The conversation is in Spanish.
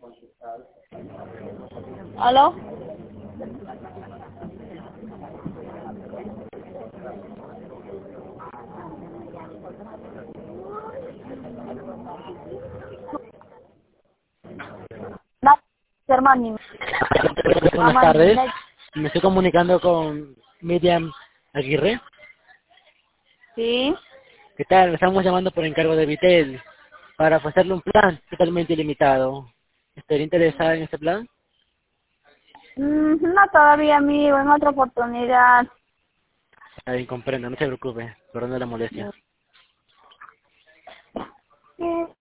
¿Aló? No, hermano. Buenas tardes. Me estoy comunicando con Miriam Aguirre. Sí. ¿Qué tal? Estamos llamando por encargo de Vitel para ofrecerle un plan totalmente ilimitado. ¿Estaría interesada en este plan? No todavía, amigo, en otra oportunidad. Ahí comprendo, no se preocupe. Perdón de la molestia. Sí.